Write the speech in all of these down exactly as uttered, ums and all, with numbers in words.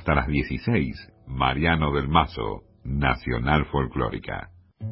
hasta las dieciséis, Mariano del Mazo, Nacional Folclórica.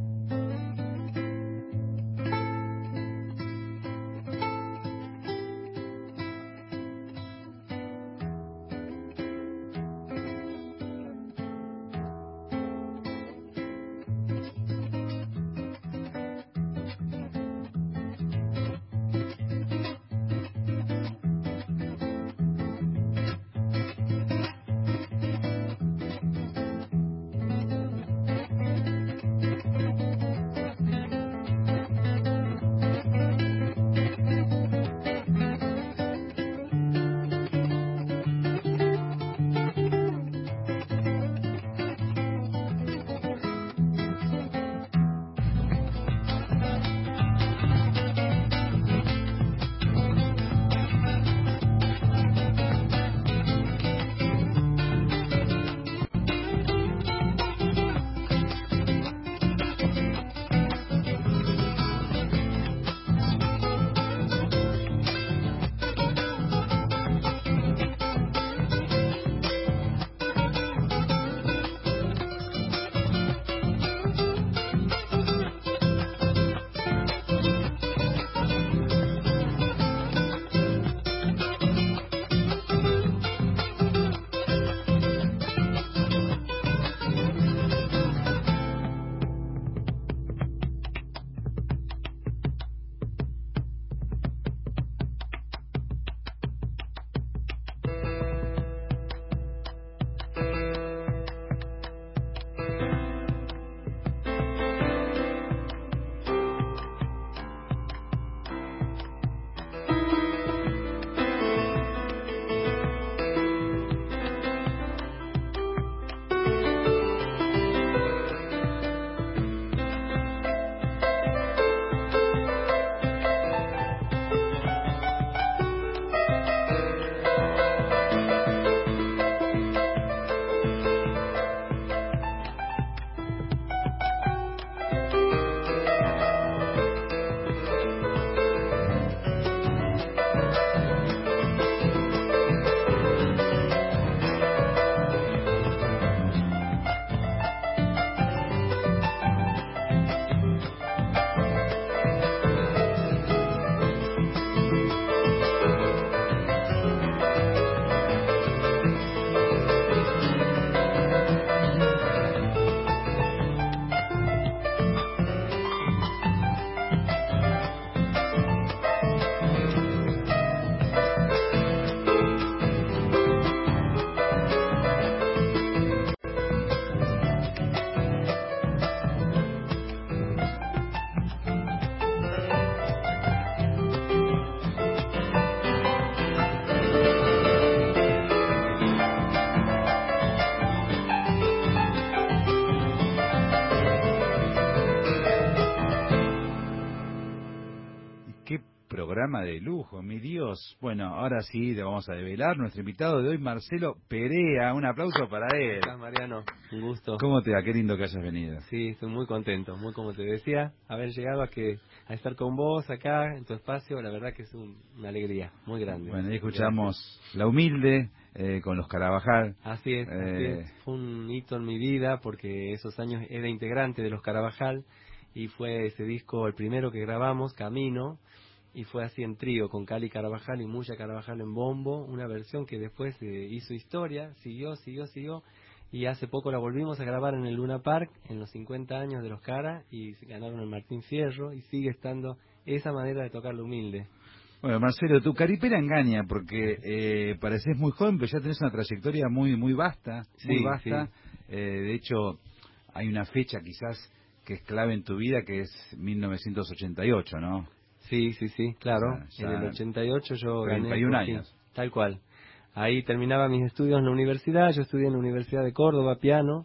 Programa de lujo, mi Dios. Bueno, ahora sí le vamos a develar nuestro invitado de hoy, Marcelo Perea. Un aplauso para él. ¿Cómo estás, Mariano? Un gusto. ¿Cómo te va? Qué lindo que hayas venido. Sí, estoy muy contento, muy como te decía, haber llegado a que a estar con vos acá en tu espacio, la verdad que es un, una alegría muy grande. Bueno, ahí escuchamos Gracias. La Humilde eh, con los Carabajal. Así es, eh... así es. Fue un hito en mi vida porque esos años era integrante de los Carabajal y fue ese disco el primero que grabamos, Camino. Y fue así en trío, con Cali Carabajal y Muya Carabajal en bombo, una versión que después eh, hizo historia, siguió, siguió, siguió, y hace poco la volvimos a grabar en el Luna Park, en los cincuenta años de los Cara, y ganaron el Martín Fierro, y sigue estando esa manera de tocar lo humilde. Bueno, Marcelo, tu caripela engaña, porque eh, pareces muy joven, pero ya tenés una trayectoria muy muy vasta, muy sí, vasta. Sí. Eh, de hecho, hay una fecha quizás que es clave en tu vida, que es mil novecientos ochenta y ocho, ¿no? Sí, sí, sí, claro. O sea, en el ochenta y ocho yo treinta y un gané años. Cosquín, tal cual. Ahí terminaba mis estudios en la universidad, yo estudié en la Universidad de Córdoba piano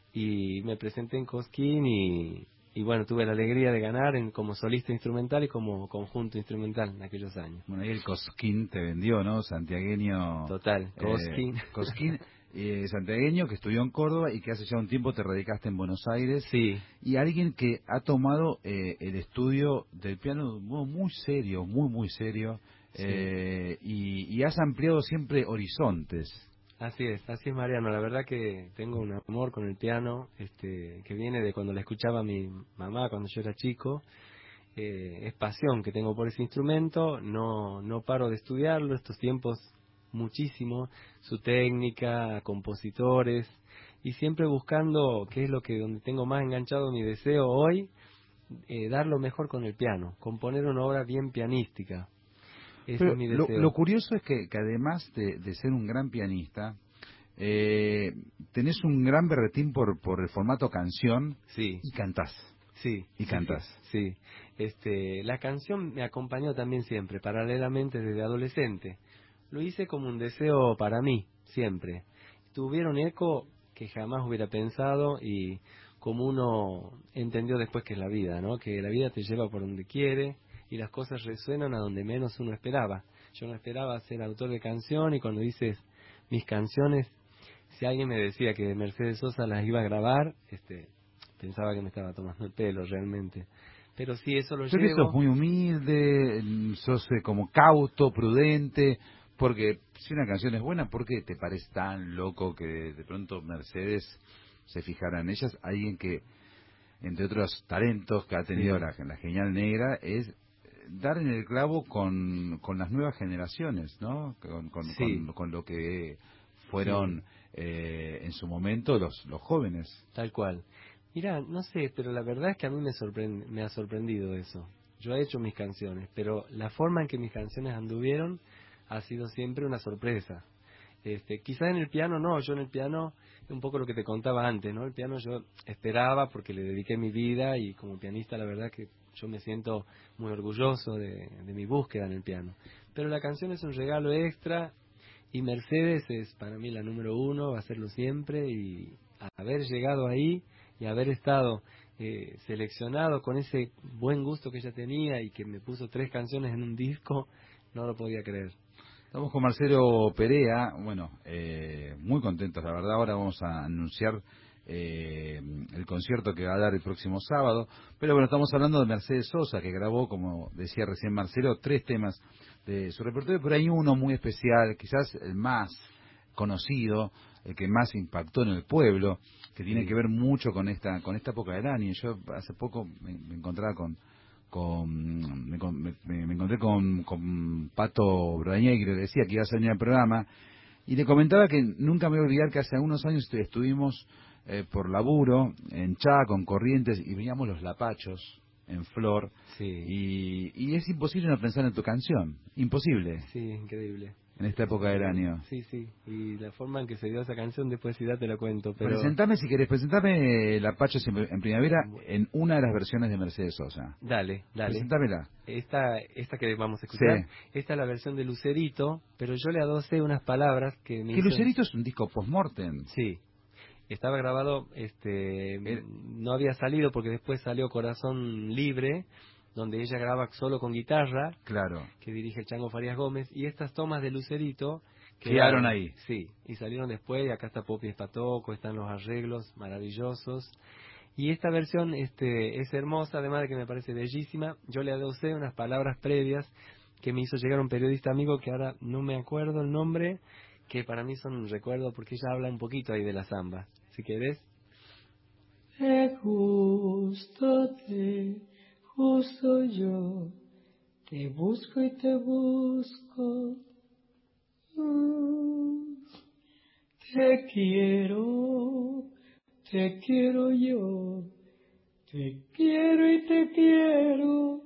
y me presenté en Cosquín y, y bueno, tuve la alegría de ganar en, como solista instrumental y como conjunto instrumental en aquellos años. Bueno, ahí el Cosquín te vendió, ¿no? Santiagueño. Total, Cosquín. Eh, Cosquín. Eh, santiagueño que estudió en Córdoba y que hace ya un tiempo te radicaste en Buenos Aires. Sí. Y alguien que ha tomado eh, el estudio del piano de un modo muy serio, muy, muy serio. Sí. Eh, y, y has ampliado siempre horizontes. Así es, así es, Mariano. La verdad que tengo un amor con el piano, este, que viene de cuando la escuchaba mi mamá cuando yo era chico. Eh, es pasión que tengo por ese instrumento. No, no paro de estudiarlo estos tiempos muchísimo, su técnica, compositores, y siempre buscando qué es lo que donde tengo más enganchado mi deseo hoy, eh, dar lo mejor con el piano, componer una obra bien pianística. Ese Pero es mi lo, deseo. lo curioso es que, que además de, de ser un gran pianista, eh, tenés un gran berretín por, por el formato canción Sí. y cantás. Sí, Y sí, cantas. sí, sí. Este, la canción me acompañó también siempre, paralelamente desde adolescente. Lo hice como un deseo para mí, siempre. Tuvieron eco que jamás hubiera pensado y como uno entendió después que es la vida, ¿no? Que la vida te lleva por donde quiere y las cosas resuenan a donde menos uno esperaba. Yo no esperaba ser autor de canción y cuando dices mis canciones, si alguien me decía que Mercedes Sosa las iba a grabar, este, pensaba que me estaba tomando el pelo realmente. Pero sí, eso lo Creo que sos llevo. muy humilde, mm, sos eh, como cauto, prudente, porque si una canción es buena, ¿por qué te parece tan loco que de pronto Mercedes se fijara en ellas? Alguien que, entre otros talentos que ha tenido Sí, la, la Genial Negra, es dar en el clavo con, con las nuevas generaciones, ¿no? Con, con, sí, con, con lo que sí, fueron eh, en su momento los, los jóvenes. tal cual. Mira, no sé, pero la verdad es que a mí me, sorprende, me ha sorprendido eso. Yo he hecho mis canciones, pero la forma en que mis canciones anduvieron ha sido siempre una sorpresa. Este, quizá en el piano no, yo en el piano, un poco lo que te contaba antes, ¿no? El piano yo esperaba porque le dediqué mi vida y como pianista la verdad que yo me siento muy orgulloso de, de mi búsqueda en el piano. Pero la canción es un regalo extra y Mercedes es para mí la número uno, va a serlo siempre y haber llegado ahí y haber estado eh, seleccionado con ese buen gusto que ella tenía y que me puso tres canciones en un disco, no lo podía creer. Estamos con Marcelo Perea, bueno, eh, muy contentos, la verdad. Ahora vamos a anunciar eh, el concierto que va a dar el próximo sábado. Pero bueno, estamos hablando de Mercedes Sosa, que grabó, como decía recién Marcelo, tres temas de su repertorio, pero hay uno muy especial, quizás el más conocido, el que más impactó en el pueblo, que tiene Sí. que ver mucho con esta con esta época del año. Yo hace poco me, me encontraba con con me, con- me- me encontré con, con Pato Brodañé, que le decía que iba a salir al programa, y le comentaba que nunca me voy a olvidar que hace algunos años estu- estuvimos eh, por laburo en Chaco, en Corrientes, y veíamos los lapachos en flor, Sí, y, y es imposible no pensar en tu canción, imposible, sí, increíble. en esta Es época del increíble. año. Sí, sí. Y la forma en que se dio esa canción, después sí ya te la cuento, pero Presentame, si querés, presentame Lapachos en, en Primavera bu- en una de las versiones de Mercedes Sosa. dale, dale. Presentámela. Esta, esta que vamos a Sí. escuchar, esta es la versión de Lucerito, pero yo le adosé unas palabras que me Que hizo... Lucerito es un disco post-mortem. Sí, estaba grabado, este, Eh, no había salido porque después salió Corazón Libre, donde ella graba solo con guitarra, Claro. que dirige el Chango Farías Gómez, y estas tomas de Lucerito Quedaron quedaron, ahí. sí, y salieron después, y acá está Popi Espatoco, están los arreglos maravillosos, y esta versión este, es hermosa, además de que me parece bellísima. Yo le adosé unas palabras previas que me hizo llegar un periodista amigo que ahora no me acuerdo el nombre, que para mí son un recuerdo porque ella habla un poquito ahí de la samba. Si querés. Te gusto, te justo yo, te busco y te busco. Mm, Te quiero, te quiero yo, te quiero y te quiero,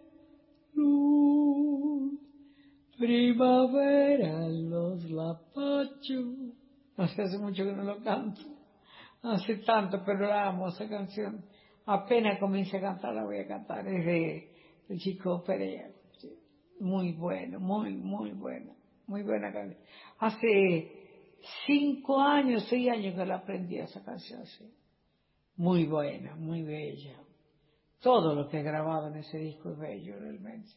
luz, primavera, los lapachos. No sé, hace mucho que no lo canto, hace tanto, pero la amo esa canción. Apenas comience a cantar, la voy a cantar, es de, de Chico Perea. Sí. Muy bueno, muy, muy bueno, muy buena canción. Hace cinco años, seis años que la aprendí esa canción, sí. Muy buena, muy bella. Todo lo que he grabado en ese disco es bello, realmente.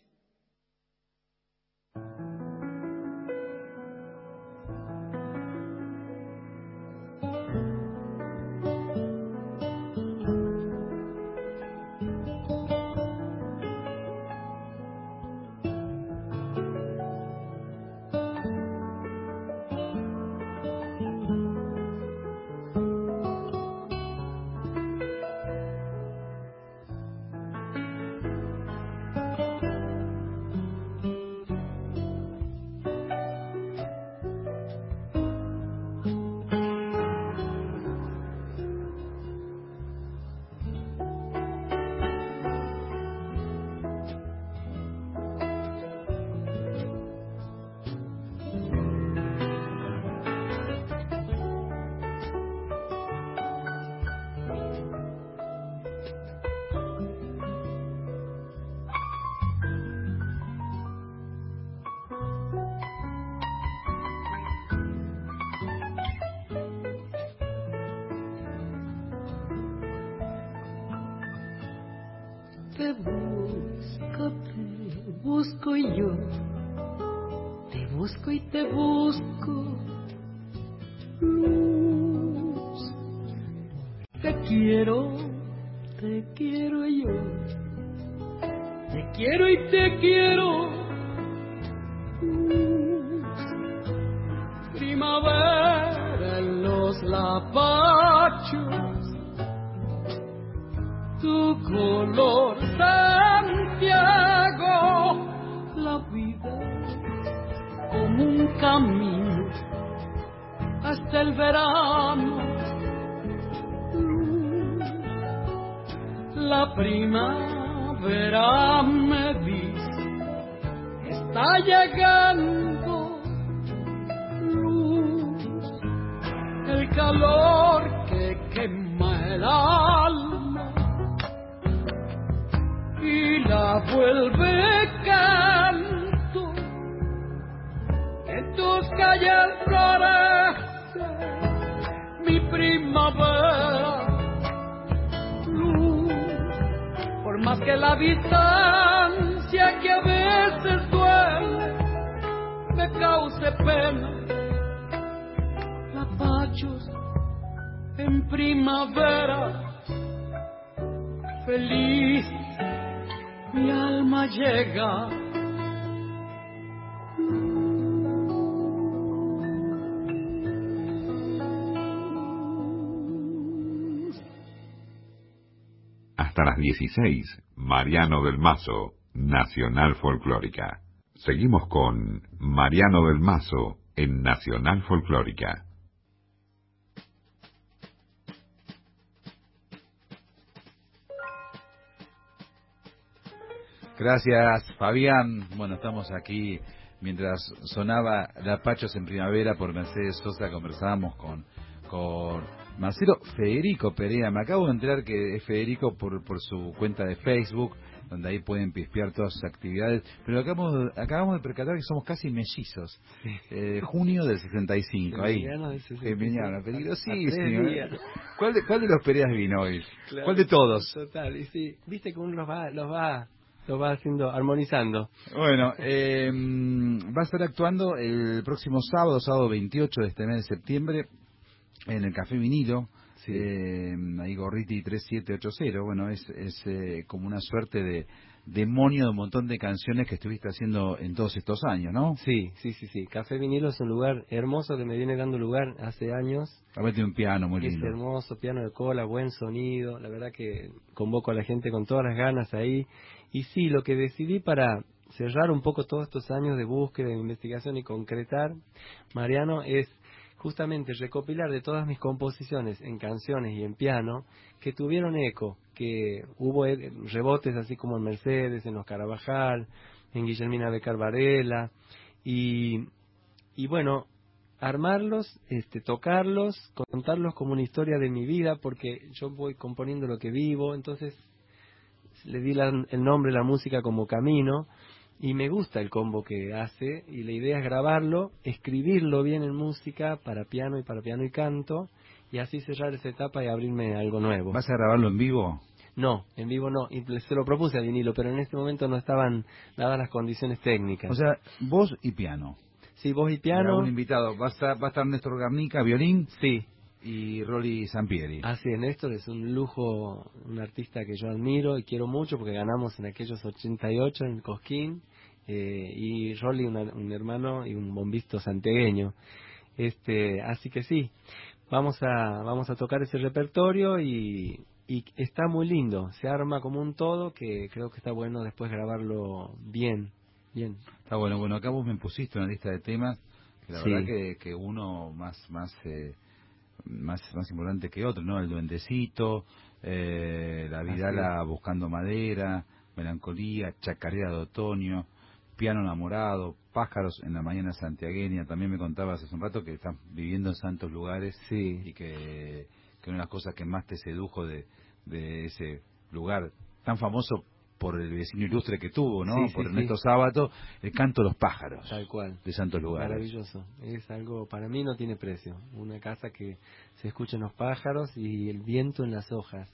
te busco, te busco y yo te busco y te busco, luz. Te quiero, te quiero yo, te quiero y te quiero, luz. Primavera en los lapachos, tu color Santiago, la vida como un camino hasta el verano, la primavera me dice está llegando, luz, el calor que quema el alma y la vuelve canto. En tus calles florece mi primavera, luz. Por más que la distancia que a veces duele me cause pena, lapachos en primavera, feliz mi alma llega. Hasta las dieciséis, Mariano del Mazo, Nacional Folclórica. Seguimos con Mariano del Mazo en Nacional Folclórica. Gracias, Fabián. Bueno, estamos aquí mientras sonaba Lapachos en Primavera por Mercedes Sosa. Conversábamos con, con Marcelo Federico Perea. Me acabo de enterar que es Federico por, por su cuenta de Facebook, donde ahí pueden pispear todas sus actividades. Pero acabamos, acabamos de percatar que somos casi mellizos. Eh, junio del sesenta y cinco, ahí. Geminiano, peligrosísimo. ¿Cuál de, ¿Cuál de los Pereas vino hoy? Claro, ¿Cuál de todos? Total, y sí, viste que uno los va, los va, los va haciendo, armonizando. Bueno, eh, va a estar actuando el próximo sábado, sábado veintiocho de este mes de septiembre, en el Café Vinilo. Sí. Eh, ahí Gorriti tres siete ocho cero. Bueno, es, es eh, como una suerte de demonio de un montón de canciones que estuviste haciendo en todos estos años, ¿no? Sí, sí, sí, sí. Café Vinilo es un lugar hermoso que me viene dando lugar hace años. Aparte un piano muy lindo. Es hermoso, piano de cola, buen sonido. La verdad que convoco a la gente con todas las ganas ahí. Y sí, lo que decidí para cerrar un poco todos estos años de búsqueda, de investigación y concretar, Mariano, es justamente recopilar de todas mis composiciones en canciones y en piano que tuvieron eco, que hubo rebotes así como en Mercedes, en los Carabajal, en Guillermina Becar Varela, y, y bueno, armarlos, este, tocarlos, contarlos como una historia de mi vida, porque yo voy componiendo lo que vivo, entonces le di la, el nombre a la música como Camino, y me gusta el combo que hace, y la idea es grabarlo, escribirlo bien en música para piano y para piano y canto, y así cerrar esa etapa y abrirme a algo nuevo. ¿Vas a grabarlo en vivo? No, en vivo no, y se lo propuse a vinilo, pero en este momento no estaban dadas las condiciones técnicas. O sea, voz y piano. Sí, voz y piano. Un invitado, ¿va a estar, va a estar Néstor Garnica, violín? Sí. Y Rolly Sampieri. Así es, Néstor es un lujo, un artista que yo admiro y quiero mucho porque ganamos en aquellos ochenta y ocho en Cosquín, eh, y Rolly una, un hermano y un bombisto santiagueño. Este, así que sí, vamos a vamos a tocar ese repertorio y, y está muy lindo, se arma como un todo que creo que está bueno después grabarlo bien, bien. Está bueno, bueno, acá vos me pusiste una lista de temas que la Sí. verdad que, que uno más más eh, más más importante que otro, ¿no? El Duendecito, eh, La Vidala Buscando Madera, Melancolía, Chacarera de Otoño, Piano Enamorado, Pájaros en la Mañana Santiagueña. También me contabas hace un rato que estás viviendo en santos lugares, sí, y que, que una de las cosas que más te sedujo de, de ese lugar tan famoso por el vecino ilustre que tuvo, ¿no? Sí, por sí, Ernesto sí. Sábato, el Canto de los Pájaros. Tal cual. De santos lugares. Maravilloso. Es algo, para mí no tiene precio. Una casa que se escuchen los pájaros y el viento en las hojas.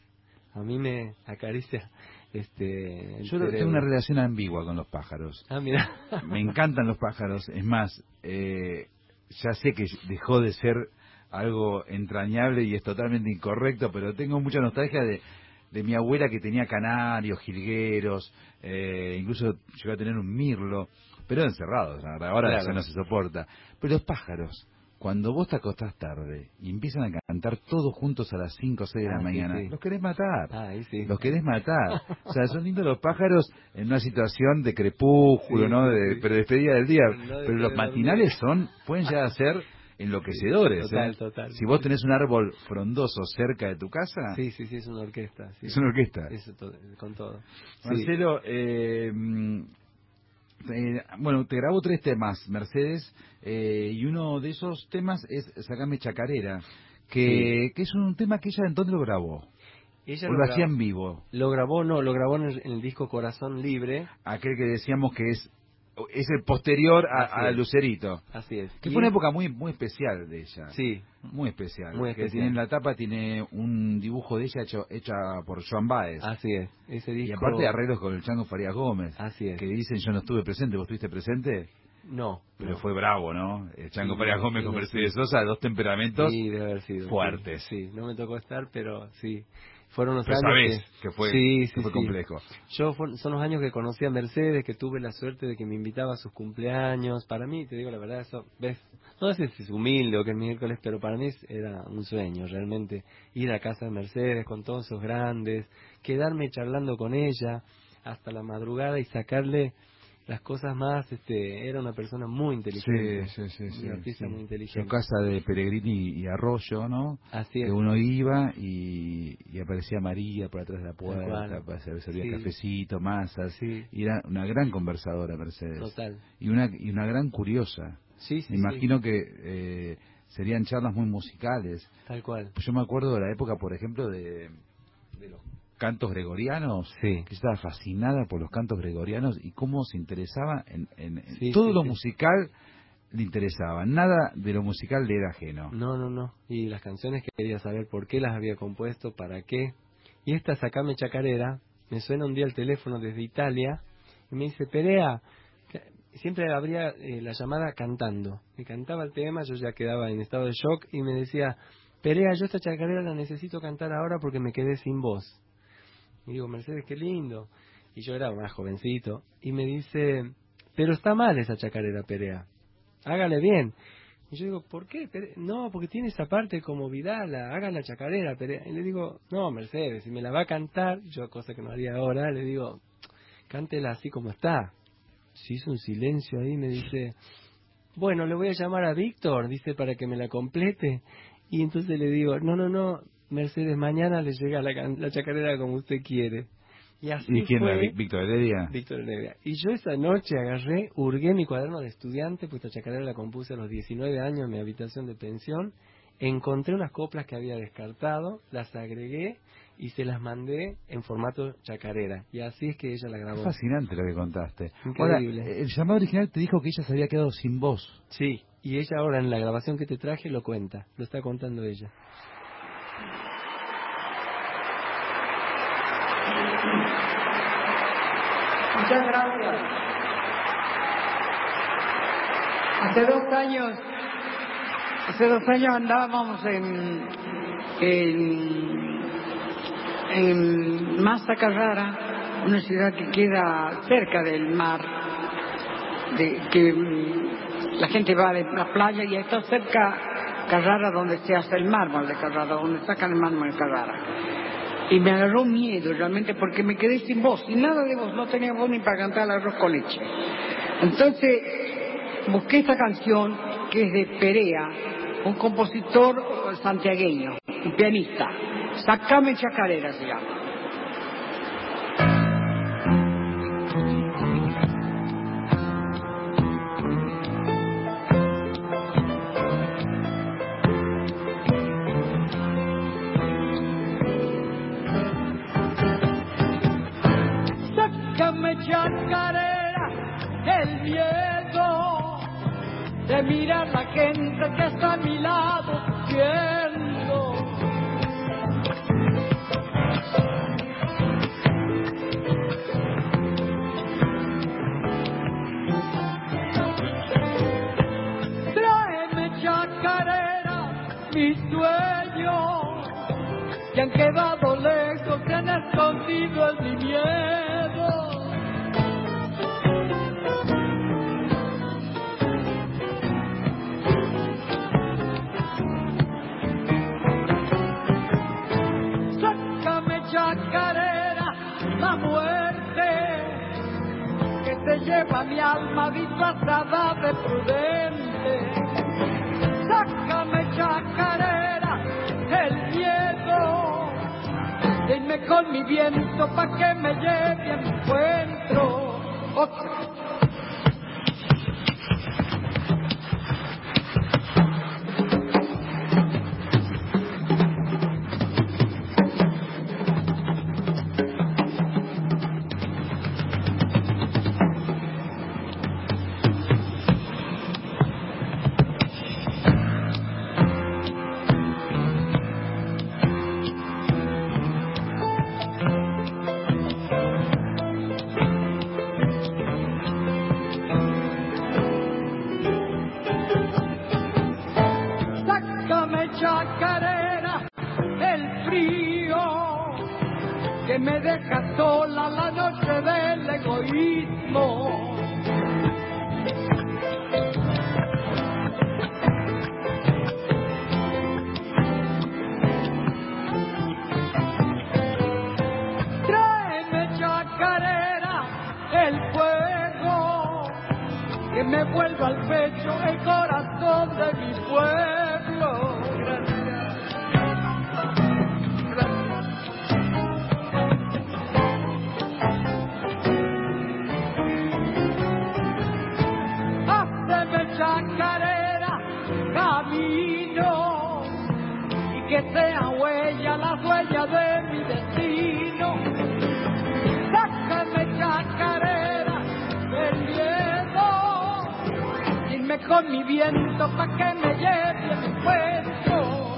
A mí me acaricia este. Yo tengo una relación ambigua con los pájaros. Ah, mira. Me encantan los pájaros. Es más, eh, ya sé que dejó de ser algo entrañable y es totalmente incorrecto, pero tengo mucha nostalgia de, de mi abuela que tenía canarios, jilgueros, eh, incluso llegó a tener un mirlo, pero encerrados, ahora claro. ya no se soporta. Pero los pájaros, cuando vos te acostás tarde y empiezan a cantar todos juntos a las cinco o seis de la ah, mañana, sí, sí. los querés matar, ah, ahí sí. los querés matar. O sea, son lindos los pájaros en una situación de crepúsculo, sí, ¿no? Sí, De, sí. pero despedida del día. No pero los matinales son, pueden llegar a ser enloquecedores. Sí, total, ¿eh? total. Si vos tenés un árbol frondoso cerca de tu casa, Sí, sí, sí, es una orquesta. Sí. es una orquesta. Eso to con todo. Marcelo, sí. eh, eh, bueno, te grabó tres temas, Mercedes, eh, y uno de esos temas es Sacame Chacarera, que, sí. que es un tema que ella entonces lo grabó. Ella o lo, lo grabó, hacía en vivo. Lo grabó, no, lo grabó en el, en el disco Corazón Libre. Aquel que decíamos que es es el posterior a, a Lucerito. Así es. Que fue una época muy muy especial de ella. Sí. Muy especial. Muy que especial. tiene en la tapa tiene un dibujo de ella hecho hecha por Joan Baez. Así es. Ese disco... Y aparte arreglos con el Chango Farías Gómez. Así es. Que dicen yo no estuve presente, ¿vos estuviste presente? No. Pero no. fue bravo, ¿no? El Chango sí, Farías Gómez sí, con no, Mercedes sí. Sosa, dos temperamentos sí, debe haber sido, fuertes. Sí, sí, no me tocó estar, pero sí. Fueron los pero años sabés que, que fue, sí, que sí, fue sí. complejo. Yo fue, son los años que conocí a Mercedes, que tuve la suerte de que me invitaba a sus cumpleaños. Para mí, te digo la verdad, eso, ves, no sé si es humilde o que es miércoles, pero para mí era un sueño realmente ir a casa de Mercedes con todos esos grandes, quedarme charlando con ella hasta la madrugada y sacarle las cosas más. Este, era una persona muy inteligente, sí, sí, sí, una artista sí. muy inteligente. Su casa de Pellegrini y Arroyo, ¿no? Así es. Que uno iba y, y aparecía María por atrás de la puerta, para servía sí. cafecito, masas, sí. y era una gran conversadora Mercedes. Total. Y una y una gran curiosa. Sí, sí, me imagino sí. que eh, serían charlas muy musicales. Tal cual. Pues yo me acuerdo de la época, por ejemplo, de, de los cantos gregorianos, sí. que estaba fascinada por los cantos gregorianos y cómo se interesaba en, en, en sí, todo sí, lo sí. musical. Le interesaba, nada de lo musical le era ajeno. No, no, no. Y las canciones quería saber por qué las había compuesto, para qué. Y esta Sacame Chacarera, me suena un día el teléfono desde Italia y me dice, Perea, siempre abría eh, la llamada cantando. Me cantaba el tema, yo ya quedaba en estado de shock y me decía, Perea, yo esta chacarera la necesito cantar ahora porque me quedé sin voz. Y digo, Mercedes, qué lindo. Y yo era más jovencito. Y me dice, pero está mal esa chacarera, Perea. Hágale bien. Y yo digo, ¿por qué? Perea? No, porque tiene esa parte como Vidala, haga la chacarera, Perea. Y le digo, no, Mercedes, si me la va a cantar, yo cosa que no haría ahora, le digo, cántela así como está. Se hizo un silencio ahí, me dice, bueno, le voy a llamar a Víctor, dice, para que me la complete. Y entonces le digo, no, no, no, Mercedes, mañana le llega la, la chacarera como usted quiere. Y así ¿Y quién fue. era? ¿Víctor Heredia? Víctor Heredia. Y yo esa noche agarré, hurgué mi cuaderno de estudiante, pues esta chacarera la compuse a los diecinueve años en mi habitación de pensión, encontré unas coplas que había descartado, las agregué y se las mandé en formato chacarera. Y así es que ella la grabó. Es fascinante lo que contaste. Increíble. Ahora, el llamado original te dijo que ella se había quedado sin voz. Sí, y ella ahora en la grabación que te traje lo cuenta, lo está contando ella. Muchas gracias. Hace dos años, hace dos años andábamos en, en, en Massa Carrara, una ciudad que queda cerca del mar, de, que la gente va de la playa y está cerca Carrara donde se hace el mármol de Carrara, donde sacan el mármol de Carrara. Y me agarró miedo realmente porque me quedé sin voz, sin nada de voz, no tenía voz ni para cantar el arroz con leche. Entonces busqué esta canción que es de Perea, un compositor santiagueño, un pianista. Sacame Chacarera se llama. Chacarera, el miedo de mirar la gente que está a mi lado viendo. sueños que han quedado lejos, se han escondido en mi miedo. Sácame, chacarera, la muerte que se lleva mi alma disfrazada de prudente. Sácame, chacarera, el miedo, denme con mi viento pa' que me lleve a mi encuentro. Otra. Chacarera, el frío que me deja sola la noche del egoísmo. Tráeme, chacarera, el fuego que me vuelva al pecho el corazón de mi pueblo. Chacarera, camino y que sea huella, la huella de mi destino. Sácame, chacarera, el miedo, dime con mi viento pa' que me lleve a mi puesto.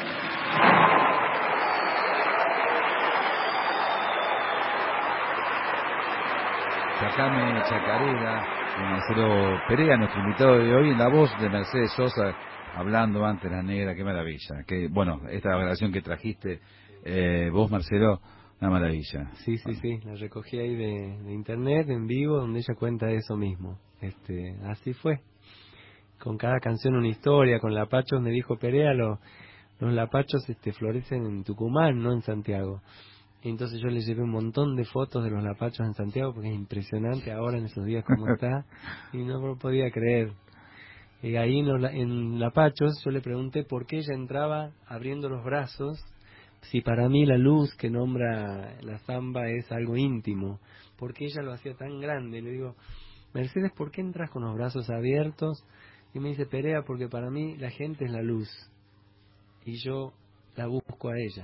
Sácame, chacarera, Marcelo Perea, nuestro invitado de hoy, en la voz de Mercedes Sosa, hablando antes la negra. Qué maravilla. Que bueno, esta grabación que trajiste, eh, vos, Marcelo, una maravilla. Sí, sí, sí, la recogí ahí de, de internet, en vivo, donde ella cuenta eso mismo. Este, así fue. Con cada canción una historia. Con Lapachos me dijo Perea, lo, los lapachos este, florecen en Tucumán, no en Santiago. Entonces yo le llevé un montón de fotos de los lapachos en Santiago, porque es impresionante ahora en esos días como está, y no lo podía creer. Y ahí en, en Lapachos yo le pregunté por qué ella entraba abriendo los brazos, si para mí la luz que nombra la samba es algo íntimo, ¿por qué ella lo hacía tan grande? Y le digo, Mercedes, ¿por qué entras con los brazos abiertos? Y me dice, Perea, porque para mí la gente es la luz, y yo la busco a ella.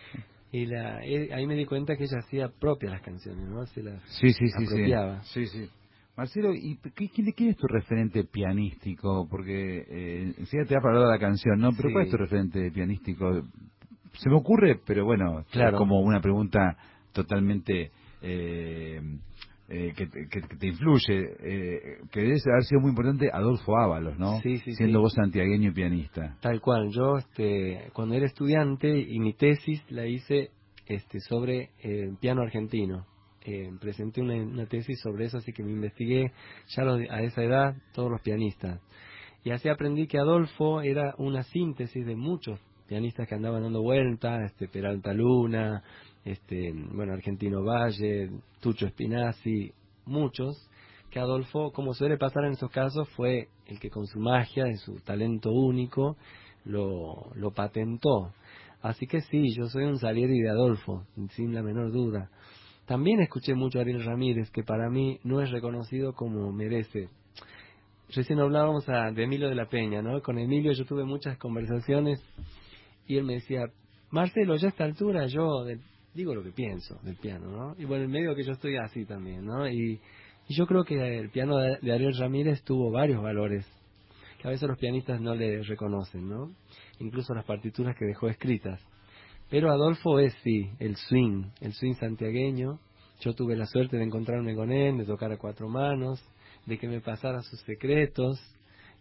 Y la, eh, ahí me di cuenta que ella hacía propias las canciones, ¿no? Se las sí, sí, sí, apropiaba. Sí, sí, sí. Marcelo, ¿y qué, quién, quién es tu referente pianístico? Porque eh, enseguida te va a hablar de la canción, ¿no? Pero Sí. ¿cuál es tu referente pianístico? Se me ocurre, pero bueno, claro. Es como una pregunta totalmente eh, eh, que, que, que te influye, eh, que debe haber sido muy importante Adolfo Ábalos, ¿no? Sí, sí, Siendo sí. vos santiagueño y pianista. Tal cual. Yo, este, cuando era estudiante y mi tesis la hice este, sobre eh, piano argentino. Eh, presenté una, una tesis sobre eso, así que me investigué ya lo, a esa edad todos los pianistas. Y así aprendí que Adolfo era una síntesis de muchos pianistas que andaban dando vueltas, este, Peralta Luna, este, bueno, Argentino Valle, Tucho Spinazzi, muchos, que Adolfo, como suele pasar en esos casos, fue el que con su magia y su talento único lo, lo patentó. Así que sí, yo soy un Salieri de Adolfo, sin la menor duda. También escuché mucho a Ariel Ramírez, que para mí no es reconocido como merece. Recién hablábamos a, de Emilio de la Peña, ¿no? Con Emilio yo tuve muchas conversaciones y él me decía, Marcelo, ya a esta altura yo del, digo lo que pienso del piano, ¿no? Y bueno, en medio que yo estoy así también, ¿no? Y, y yo creo que el piano de, de Ariel Ramírez tuvo varios valores que a veces los pianistas no le reconocen, ¿no? Incluso las partituras que dejó escritas. Pero Adolfo es, sí, el swing, el swing santiagueño. Yo tuve la suerte de encontrarme con él, de tocar a cuatro manos, de que me pasara sus secretos,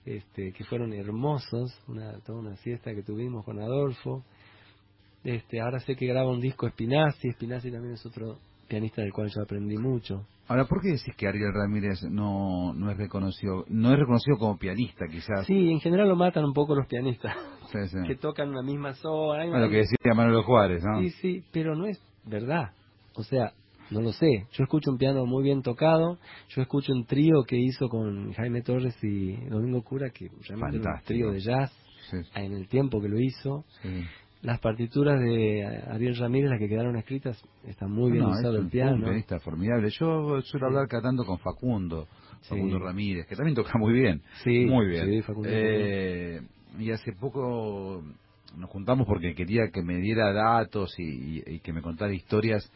este, que fueron hermosos, una, toda una siesta que tuvimos con Adolfo. Este, ahora sé que graba un disco Spinazzi, Spinazzi también es otro pianista del cual yo aprendí mucho. Ahora, ¿por qué decís que Ariel Ramírez no no es reconocido no es reconocido como pianista, quizás? Sí, en general lo matan un poco los pianistas, Sí, sí. que tocan una misma zona. Hay Bueno, lo que decía Manolo Juárez, ¿no? Sí, sí, pero no es verdad. O sea, no lo sé. Yo escucho un piano muy bien tocado, yo escucho un trío que hizo con Jaime Torres y Domingo Cura, que realmente era un trío de jazz, sí, en el tiempo que lo hizo. Sí. Las partituras de Ariel Ramírez, las que quedaron escritas, están muy bien no, usado es el un, piano. un pianista formidable. Yo suelo Sí. hablar cantando con Facundo, Facundo Sí. Ramírez, que también toca muy bien. Sí, muy bien. sí, Facundo eh, y hace poco nos juntamos porque quería que me diera datos y, y, y que me contara historias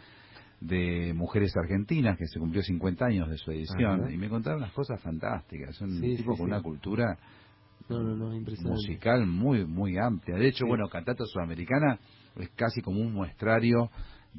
de mujeres argentinas, que se cumplió cincuenta años de su edición. Ajá. Y me contaron unas cosas fantásticas. Son Sí, un tipo sí, con sí. una cultura No, no, no, impresionante. musical muy muy amplia. De hecho, Sí. bueno, Cantata Sudamericana es casi como un muestrario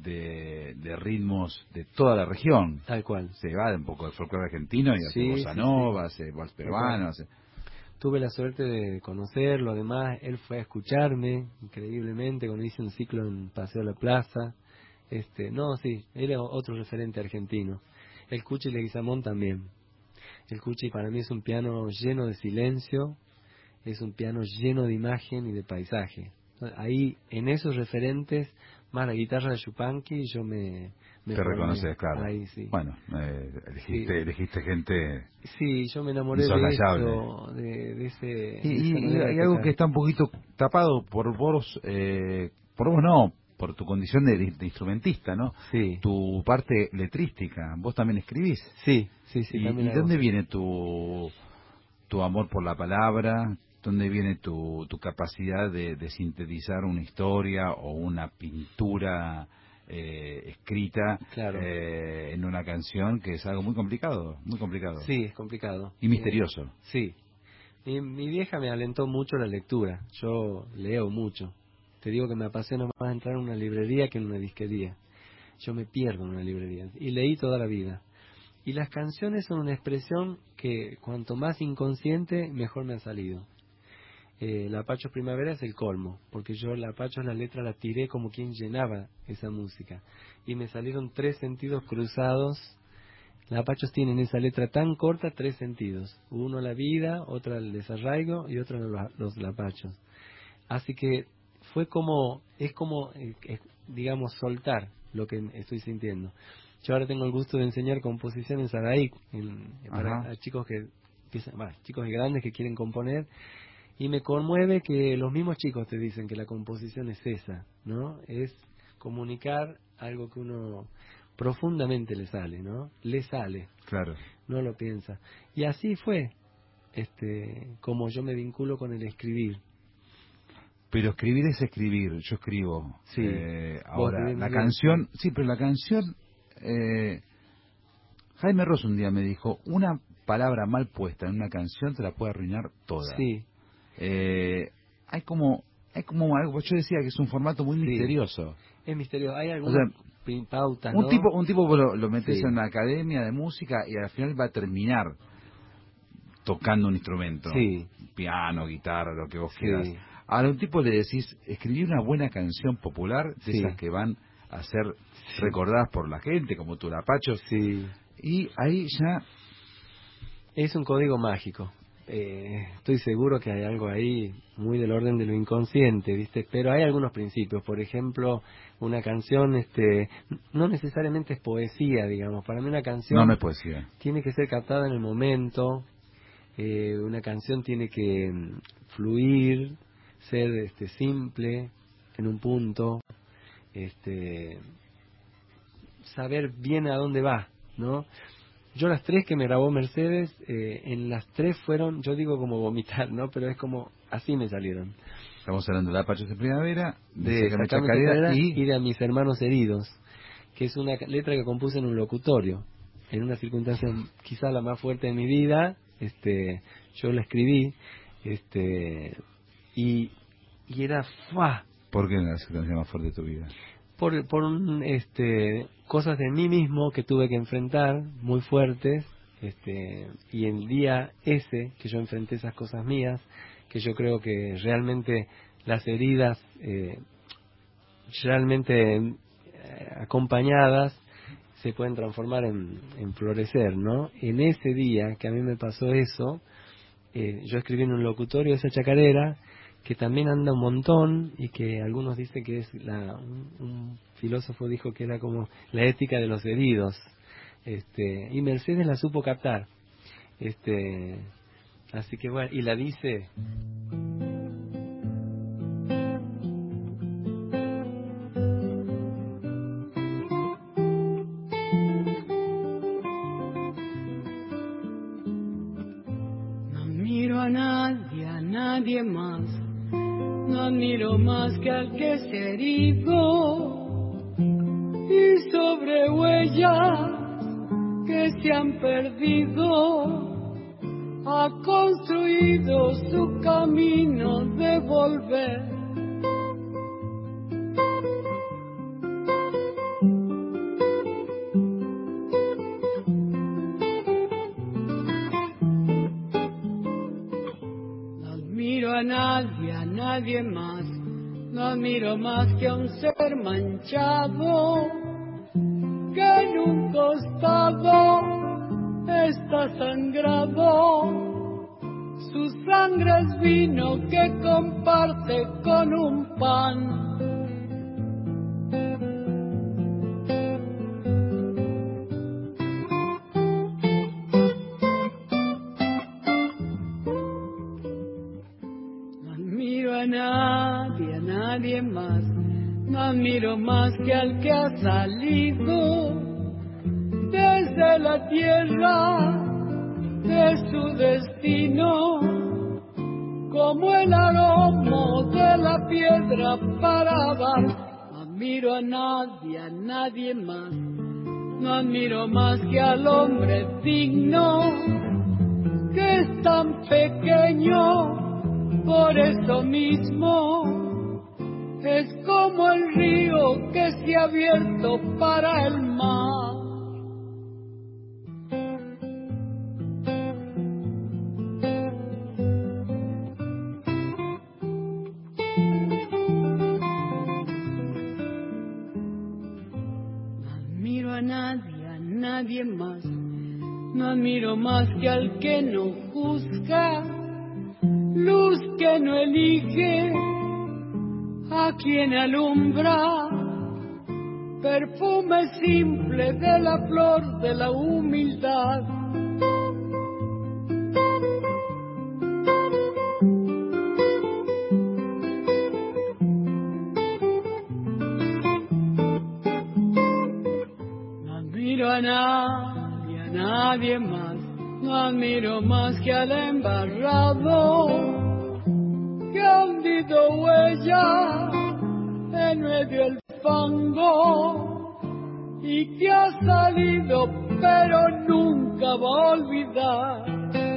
de, de ritmos de toda la región. Tal cual. Se va de un poco del folclore argentino y hace Sí, bossa sí, nova, sí. hace vals peruano, hace... Tuve la suerte de conocerlo, además él fue a escucharme increíblemente cuando hice un ciclo en Paseo de la Plaza. Este, no, sí, era otro referente argentino. El Cuchi Leguizamón también. El Cuchi para mí es un piano lleno de silencio, es un piano lleno de imagen y de paisaje. Ahí, en esos referentes, más la guitarra de Yupanqui, yo me... me Te formé. reconoces, claro. Ahí, sí. Bueno, eh, elegiste, Sí. elegiste gente... Sí, yo me enamoré de insoslayable. eso, de, de ese... Y, de esa y- y manera de hay algo tocar. que está un poquito tapado por vos, eh, por vos no, por tu condición de, de instrumentista, ¿no? Sí. Tu parte letrística, vos también escribís. Sí, sí, sí, ¿Y, también y hago. dónde viene tu, tu amor por la palabra? ¿Dónde viene tu, tu capacidad de, de sintetizar una historia o una pintura eh, escrita Claro. eh, en una canción, que es algo muy complicado, muy complicado? Sí, es complicado. Y misterioso. Eh, sí. Mi, mi vieja me alentó mucho la lectura. Yo leo mucho. Te digo que me apasiona más entrar en una librería que en una disquería. Yo me pierdo en una librería. Y leí toda la vida. Y las canciones son una expresión que cuanto más inconsciente, mejor me ha salido. Eh, la Pachos Primavera es el colmo, porque yo la Pachos la letra la tiré como quien llenaba esa música. Y me salieron tres sentidos cruzados. La Pachos tiene en esa letra tan corta tres sentidos. Uno la vida, otro el desarraigo y otro los, los lapachos. Así que fue como, es como, eh, eh, digamos, soltar lo que estoy sintiendo. Yo ahora tengo el gusto de enseñar composición en Sadaic, en, para a chicos que empiezan, bah, chicos y grandes que quieren componer, y me conmueve que los mismos chicos te dicen que la composición es esa, ¿no? Es comunicar algo que uno profundamente le sale, ¿no? Le sale. Claro. No lo piensa. Y así fue, este, como yo me vinculo con el escribir. Pero escribir es escribir, yo escribo. Sí. Eh, Vos ahora, escribís la muy bien, canción, sí. sí, pero la canción... Eh, Jaime Ross un día me dijo, una palabra mal puesta en una canción te la puede arruinar toda. Sí. Eh, hay como hay como algo, yo decía que es un formato muy Sí. misterioso. Es misterioso. Hay O algunas sea, pautas, un ¿no? tipo un tipo vos lo, lo metes Sí. en una academia de música y al final va a terminar tocando un instrumento, Sí. piano, guitarra, lo que vos Sí. quieras. Ahora a un tipo le decís, escribí una buena canción popular, de Sí. esas que van a ser recordadas por la gente, como tu Lapacho, Sí. y ahí ya... Es un código mágico. Eh, estoy seguro que hay algo ahí muy del orden de lo inconsciente, ¿viste? Pero hay algunos principios. Por ejemplo, una canción, este, no necesariamente es poesía, digamos. Para mí una canción No, no es poesía. tiene que ser captada en el momento. Eh, una canción tiene que mm, fluir, ser, este, simple en un punto, este, saber bien a dónde va, ¿no? Yo las tres que me grabó Mercedes, eh, en las tres fueron, yo digo como vomitar, ¿no? Pero es como, así me salieron. Estamos hablando de Lapachos de Primavera, de, De Sácame Sacame Chacarera Chacarera y... y de A Mis Hermanos Heridos, que es una letra que compuse en un locutorio, en una circunstancia quizá la más fuerte de mi vida. Este, yo la escribí, este, y, y era ¡fua! ¿Por qué la circunstancia más fuerte de tu vida? por por un, este cosas de mí mismo que tuve que enfrentar muy fuertes, Este, y el día ese que yo enfrenté esas cosas mías, que yo creo que realmente las heridas, eh, realmente eh, acompañadas, se pueden transformar en, en florecer, ¿no? En ese día que a mí me pasó eso, eh, yo escribí en un locutorio esa chacarera, que también anda un montón, y que algunos dicen que es la, un, un filósofo dijo que era como la ética de los heridos, este, y Mercedes la supo captar, este, así que bueno, y la dice: no miro a nadie, a nadie más, no admiro más que al que se ha herido, y sobre huellas que se han perdido ha construido su camino de volver. No admiro a nadie, a nadie más, no admiro más que a un ser manchado que en un costado está sangrado. Su sangre es vino que comparte con un pan. No admiro a nadie, a nadie más, no admiro más que al que ha salido desde la tierra de su destino, como el aroma de la piedra para dar. No admiro a nadie, a nadie más, no admiro más que al hombre digno, que es tan pequeño, por eso mismo es como el río que se ha abierto para el mar. Nadie más, no admiro más que al que no juzga, luz que no elige a quien alumbra, perfume simple de la flor de la humildad. A nadie, a nadie más, no admiro más que al embarrado que ha hundido huella en medio del fango y que ha salido pero nunca va a olvidar.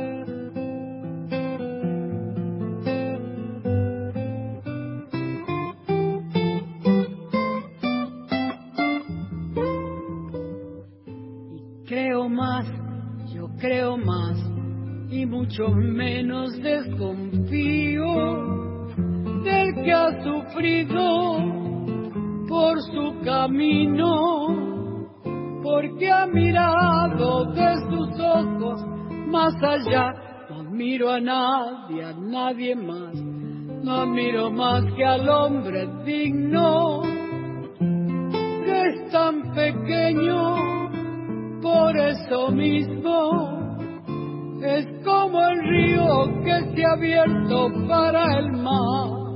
Creo más, yo creo más, y mucho menos desconfío del que ha sufrido por su camino, porque ha mirado de sus ojos más allá. No admiro a nadie, a nadie más, no admiro más que al hombre digno, que es tan pequeño. Por eso mismo es como el río que se ha abierto para el mar.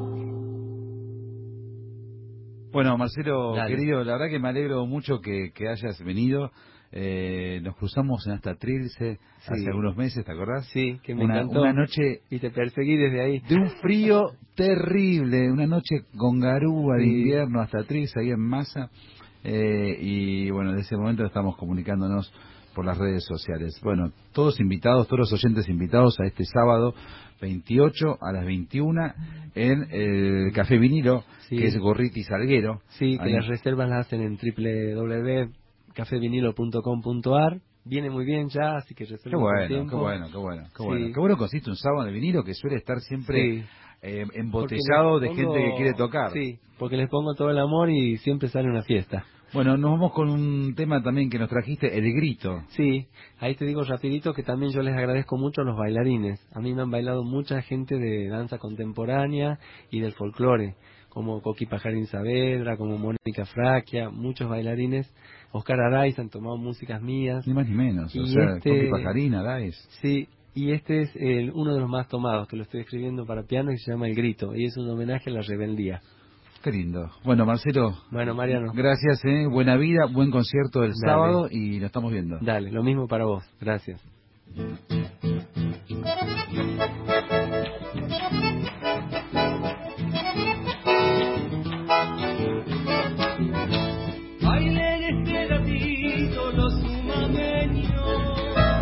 Bueno, Marcelo, Dale. querido, la verdad que me alegro mucho que, que hayas venido. Eh, nos cruzamos en hasta Trilce Sí. hace algunos meses, ¿te acordás? Sí, que me una, encantó. una noche Y te perseguí desde ahí. de un frío terrible, una noche con garúa de Sí. invierno hasta Trilce, ahí en Massa. Eh, y bueno, desde ese momento estamos comunicándonos por las redes sociales. Bueno, todos invitados, todos los oyentes invitados a este sábado veintiocho a las veintiuna en el Café Vinilo, Sí. que es Gorriti Salguero. Sí, que Ahí. las reservas las hacen en doble u doble u doble u punto café vinilo punto com punto a r viene muy bien ya, así que reservo Qué bueno, tiempo. qué bueno, qué bueno, qué Sí. bueno. Qué bueno consiste un sábado de vinilo que suele estar siempre Sí. eh, embotellado de Porque les gente que pongo- quiere tocar. Sí, porque les pongo todo el amor y siempre sale una fiesta. Bueno, nos vamos con un tema también que nos trajiste, El Grito. Sí, ahí te digo rapidito que también yo les agradezco mucho a los bailarines. A mí me han bailado mucha gente de danza contemporánea y del folclore, como Coqui Pajarín Saavedra, como Mónica Fraquia, muchos bailarines. Oscar Araiz han tomado músicas mías. Ni más ni menos, o Y sea, este- Coqui Pajarín, Araiz. Sí, y este es el, uno de los más tomados, que lo estoy escribiendo para piano y se llama El Grito, y es un homenaje a la rebeldía. Qué lindo. Bueno, Marcelo, Bueno, Mariano, gracias, ¿eh? Buena vida, buen concierto el Dale. sábado y nos estamos viendo. dale, lo mismo para vos. Gracias. Bailen este gatito los sumameños,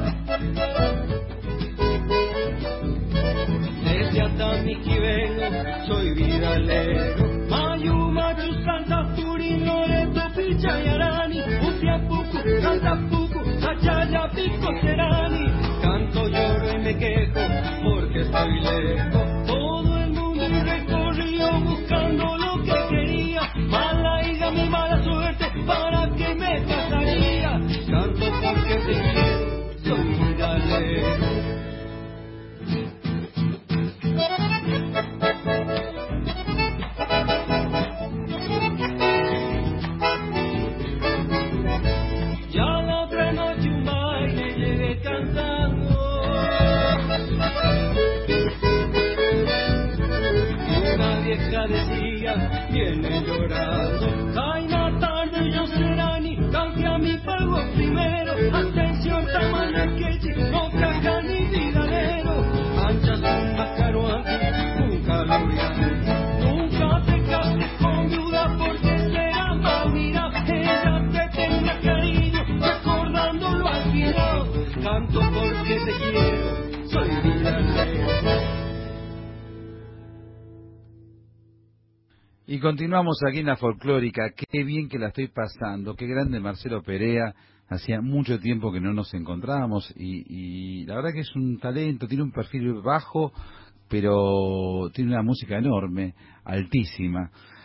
desde Atamiquibeno soy vidalero, Mayuma, Chuscanta, Puri, Loreto, Pichayarani, Upiapucu, Cantapucu, Achaya, Pico, Serani, canto, lloro y me quejo porque estoy lejos, todo el mundo y recorrió buscando lo que quería, mala hija, mi mala suerte, para que me casaría, canto porque te quiero, soy vidalero. Ya la otra noche un baile llegué cantando, y una vieja decía, viene llorando, ay, la tarde yo serani, cante a mi pago primero, atención, tamaño quechi, no caja ni vidalero, anchas un macaroante, un caloriano, nunca te cases con viuda porque será mal, mira, ella te tenga cariño, recordándolo al final, canto porque te quiero, soy vidalero. Y continuamos aquí en la folclórica. Qué bien que la estoy pasando. Qué grande Marcelo Perea. Hacía mucho tiempo que no nos encontrábamos y, y la verdad que es un talento. Tiene un perfil bajo, pero tiene una música enorme, altísima.